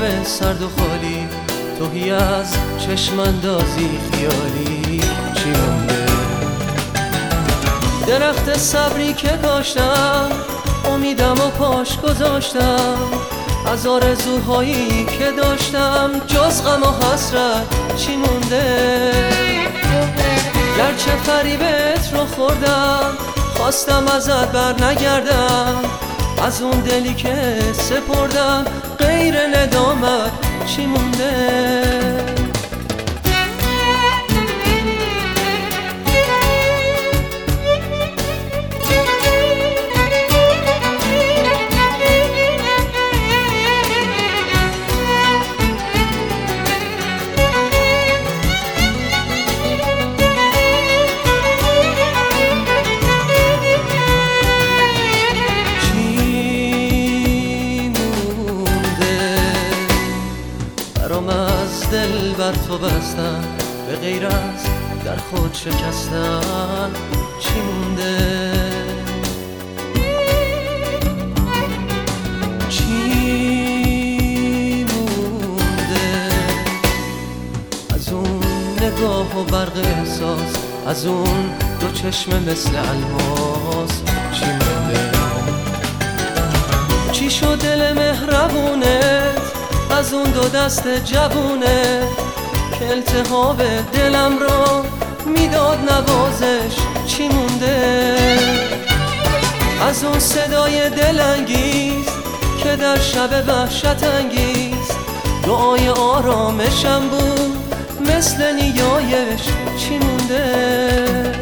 خواب سرد و خالی، توهی از چشم اندازی خیالی چی مونده؟ درخت صبری که کاشتم، امیدم و پاش گذاشتم، از آرزوهایی که داشتم جز غم و حسرت چی مونده؟ گرچه فریبت رو خوردم، خواستم ازت بر نگردم، از اون دلی که سپردم غیر ندامت چی مونده؟ از دل بر تو بستن، به غیر از در خود شکستن چی مونده؟ چی مونده؟ از اون نگاه و برق احساس، از اون دو چشم مثل الماس چی مونده؟ چی شد دل مهربونت از اون دو دست جوونه که التهاب دلم رو میداد نوازش چی مونده؟ از اون صدای دلانگیز که در شب وحشت انگیز دعای آرامشم بود مثل نیایش چی مونده؟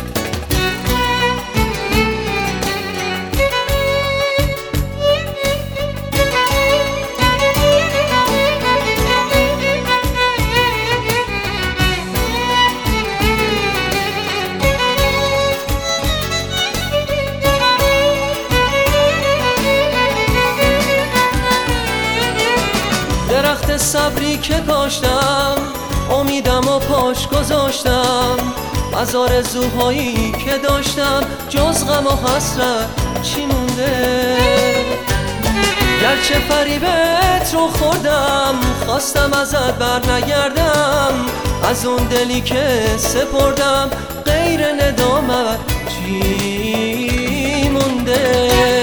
درخت صبری که کاشتم، امیدم و پاش گذاشتم، از آرزوهایی که داشتم جز غم و حسرت چی مونده؟ گرچه فریبت رو خوردم، خواستم ازت بر نگردم، از اون دلی که سپردم غیر ندامت چی مونده؟